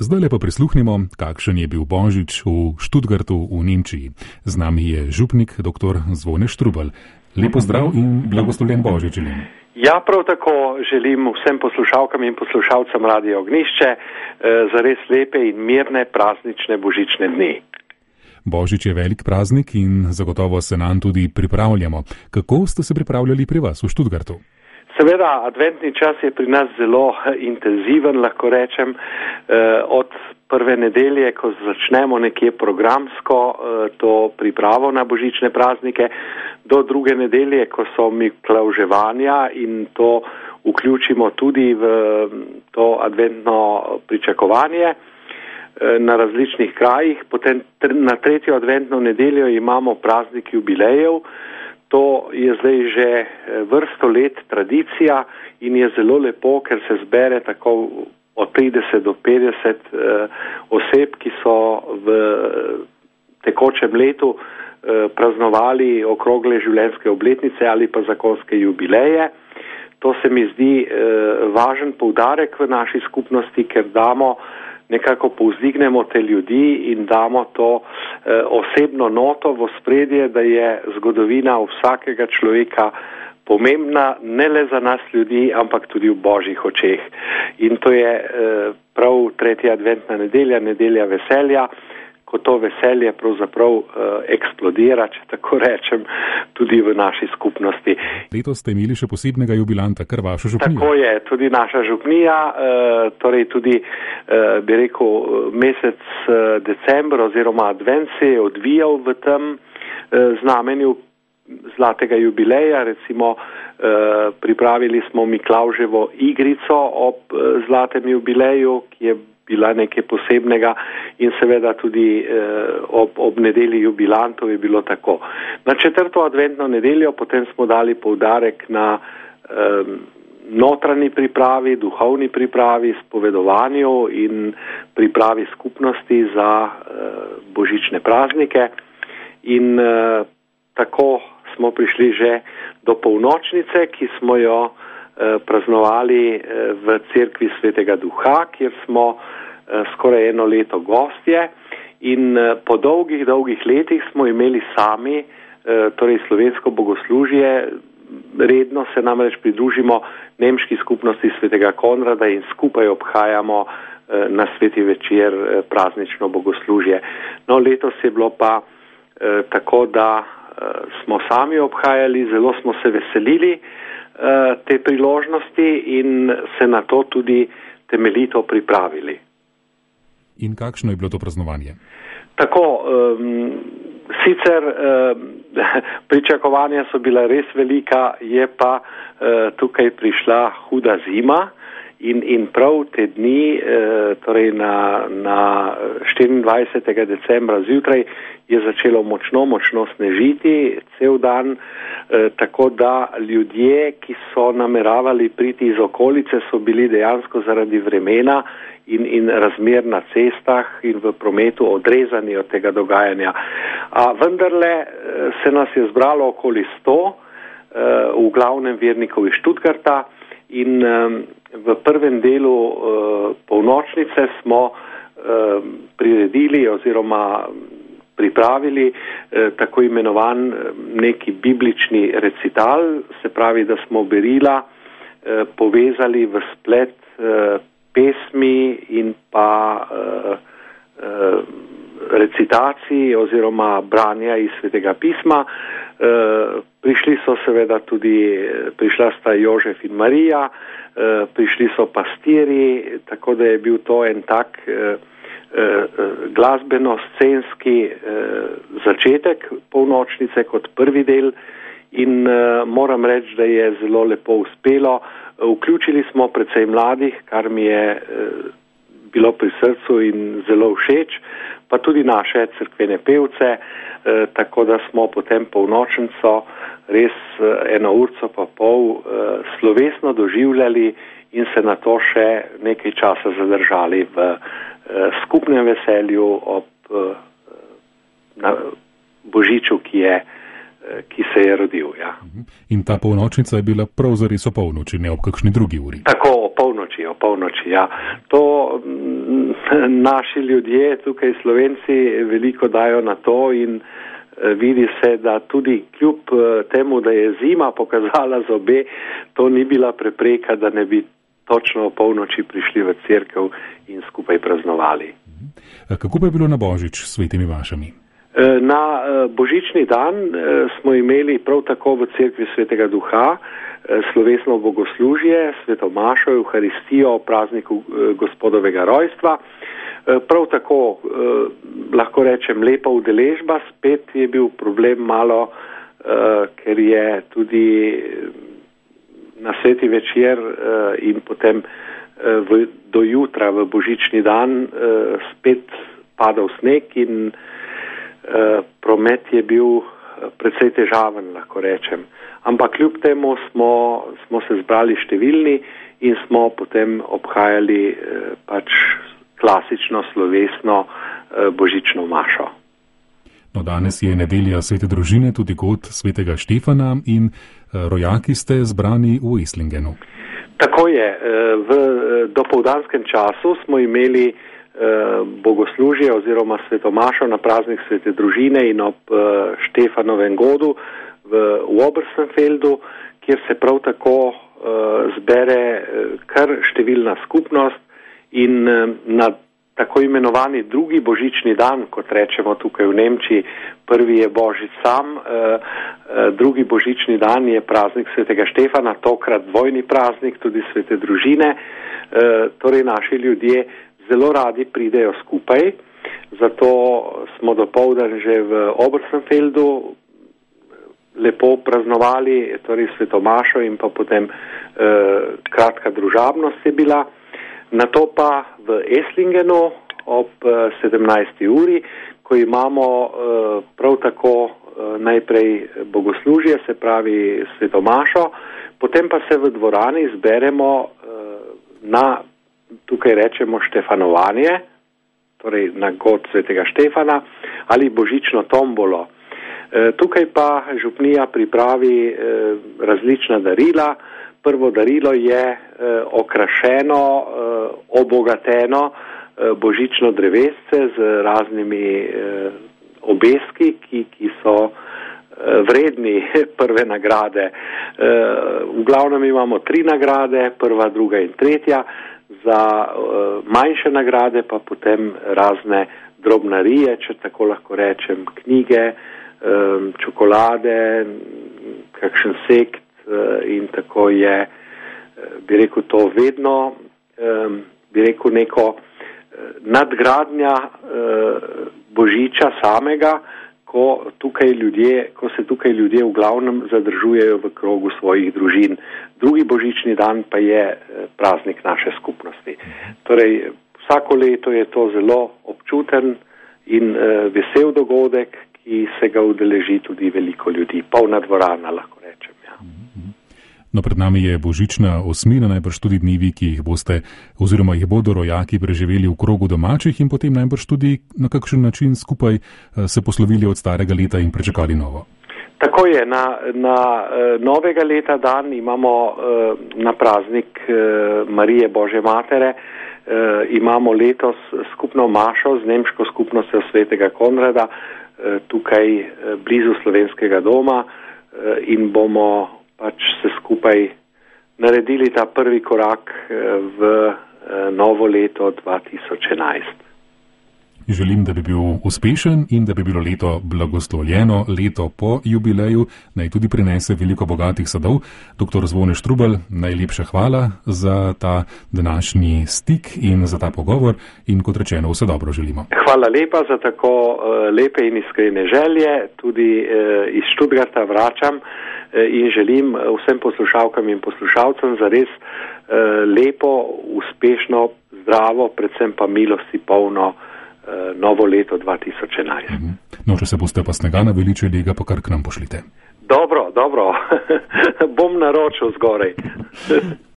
Zdajle pa prisluhnimo, kakšen je bil Božič v Stuttgartu v Nemčiji. Z nami je župnik dr. Zvone Štrubelj. Lep pozdrav in blagoslovljen Božič želim. Ja, prav tako želim vsem poslušalkam in poslušalcem Radia Ognjišče zares lepe in mirne praznične božične dni. Božič je velik praznik in zagotovo se nanj tudi pripravljamo. Kako ste se pripravljali pri vas v Stuttgartu? Seveda, adventni čas je pri nas zelo intenziven, lahko rečem, od prve nedelje, ko začnemo nekje programsko to pripravo na božične praznike, do druge nedelje, ko so miklavževanja in to vključimo tudi v to adventno pričakovanje na različnih krajih. Potem na tretjo adventno nedeljo imamo praznik jubilejev. To je zdaj že vrsto let tradicija in je zelo lepo, ker se zbere tako od 30 do 50 oseb, ki so v tekočem letu praznovali okrogle življenjske obletnice ali pa zakonske jubileje. To se mi zdi važen poudarek v naši skupnosti, ker nekako povzdignemo te ljudi in damo to osebno noto v ospredje, da je zgodovina vsakega človeka pomembna, ne le za nas ljudi, ampak tudi v božjih očeh. In to je prav tretja adventna nedelja, nedelja veselja, ko to veselje pravzaprav eksplodira, če tako rečem, tudi v naši skupnosti. Letos ste imeli še posebnega jubilanta, kar vaša župnija. Tako je, tudi naša župnija, torej tudi, bi rekel, mesec december oziroma advent se je odvijal v tem znamenju zlatega jubileja. Recimo pripravili smo Miklavževo igrico ob zlatem jubileju, ki je bila nekaj posebnega in seveda tudi ob nedelji jubilantov je bilo tako. Na četrto adventno nedeljo potem smo dali poudarek na notranji pripravi, duhovni pripravi, spovedovanju in pripravi skupnosti za božične praznike. In tako smo prišli že do polnočnice, ki smo jo praznovali v cerkvi Svetega Duha, kjer smo skoraj eno leto gostje in po dolgih letih smo imeli sami, torej slovensko bogoslužje. Redno se namreč pridružimo nemški skupnosti Svetega Konrada in skupaj obhajamo na sveti večer praznično bogoslužje. No, letos je bilo pa tako, da smo sami obhajali, zelo smo se veselili te priložnosti in se na to tudi temeljito pripravili. In kakšno je bilo to praznovanje? Tako, sicer pričakovanja so bila res velika, je pa tukaj prišla huda zima in prav te dni, torej na 24. decembra zjutraj je začelo močno snežiti cel dan, tako da ljudje, ki so nameravali priti iz okolice, so bili dejansko zaradi vremena in razmer na cestah in v prometu odrezani od tega dogajanja. A vendarle se nas je zbralo okoli 100, v glavnem vernikov iz Stuttgarta in v prvem delu polnočnice smo priredili oziroma pripravili tako imenovan neki biblični recital, se pravi, da smo berila povezali v splet pesmi in pa recitacij oziroma branja iz Svetega pisma. Prišla sta Jožef in Marija, prišli so pastirji, tako da je bil to en tak glasbeno-scenski začetek polnočnice kot prvi del in moram reči, da je zelo lepo uspelo. Vključili smo precej mladih, kar mi je bilo pri srcu in zelo všeč, pa tudi naše cerkvene pevce, tako da smo potem polnočnico res 1 urco pa pol slovesno doživljali in se na to še nekaj časa zadržali v skupnem veselju ob Božiču, ki je ki se je rodil. Ja. In ta polnočnica je bila prav zares o polnoči, ne ob kakšni drugi uri. Tako, o polnoči, ja. To naši ljudje, tukaj Slovenci, veliko dajo na to in vidi se, da tudi kljub temu, da je zima pokazala zobe, to ni bila prepreka, da ne bi točno o polnoči prišli v cerkev in skupaj praznovali. Kako pa je bilo na Božič s svetimi vašami? Na božični dan smo imeli prav tako v cerkvi Svetega Duha slovesno bogoslužje, svetomašo, Evharistijo, prazniku Gospodovega rojstva. Prav tako, lahko rečem, lepa udeležba, spet je bil problem malo, ker je tudi na sveti večer in potem do jutra v božični dan spet padal sneg in promet je bil precej težaven, lahko rečem. Ampak kljub temu smo se zbrali številni in smo potem obhajali pač klasično slovesno božično mašo. No, danes je nedelja svete družine, tudi kot svetega Štefana in rojaki ste zbrani v Eslingenu. Tako je. V dopoldanskem času smo imeli bogoslužje oziroma svetomašo na praznik svete družine in ob Štefanovem godu v Oberstnfeldu, kjer se prav tako zbere kar številna skupnost in na tako imenovani drugi božični dan, kot rečemo tukaj v Nemčiji, prvi je Božič sam, drugi božični dan je praznik svetega Štefana, tokrat dvojni praznik tudi svete družine, torej naši ljudje zelo radi pridejo skupaj, zato smo dopoldan že v Oberstnfeldu lepo praznovali, torej svetomašo in pa potem kratka družabnost je bila. Nato pa v Eslingenu ob 17. uri, ko imamo prav tako najprej bogoslužje, se pravi svetomašo, potem pa se v dvorani zberemo na, tukaj rečemo, štefanovanje, torej na god svetega Štefana ali božično tombolo. Tukaj pa župnija pripravi različna darila. Prvo darilo je okrašeno, obogateno božično drevesce z raznimi obeski, ki so vredni prve nagrade. V glavnem imamo 3 nagrade, prva, druga in tretja, za manjše nagrade pa potem razne drobnarije, če tako lahko rečem, knjige, čokolade, kakšen sekt in tako je, bi rekel, to vedno, bi rekel, neko nadgradnja Božiča samega, ko se tukaj ljudje v glavnem zadržujejo v krogu svojih družin. Drugi božični dan pa je praznik naše skupnosti. Torej, vsako leto je to zelo občuten in vesel dogodek, ki se ga udeleži tudi veliko ljudi. Polna dvorana, lahko rečem. Ja. No, pred nami je božična osmina, najbrž tudi dnevi, ki jih boste oziroma jih bodo rojaki preživeli v krogu domačih in potem najbrž tudi na kakšen način skupaj se poslovili od starega leta in prečakali novo. Tako je, na novega leta dan imamo na praznik Marije Božje Matere, imamo letos skupno mašo z nemško skupnostjo svetega Konrada, tukaj blizu Slovenskega doma in bomo pač se skupaj naredili ta prvi korak v novo leto 2011. Želim, da bi bil uspešen in da bi bilo leto blagoslovljeno, leto po jubileju, naj tudi prinese veliko bogatih sadov. Dr. Zvone Štrubalj, najlepša hvala za ta današnji stik in za ta pogovor in kot rečeno, vse dobro želimo. Hvala lepa za tako lepe in iskrene želje, tudi iz Študgarta vračam in želim vsem poslušalkam in poslušalcem zares lepo, uspešno, zdravo, predvsem pa milosti polno novo leto 2011. No, če se boste pa snega naveličali, ga pa kar k nam pošljite. Dobro, bom naročil zgorej.